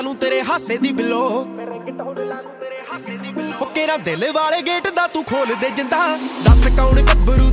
ਨੂੰ ਤੇਰੇ ਹਾਸੇ ਦੀ ਬਿਲੋ ਉਹ ਕਿਹੜਾ ਦਿਲ ਵਾਲੇ ਗੇਟ ਦਾ ਤੂੰ ਖੋਲ ਦੇ ਜਿੰਦਾ ਦੱਸ ਕੌਣ ਗੱਭਰੂ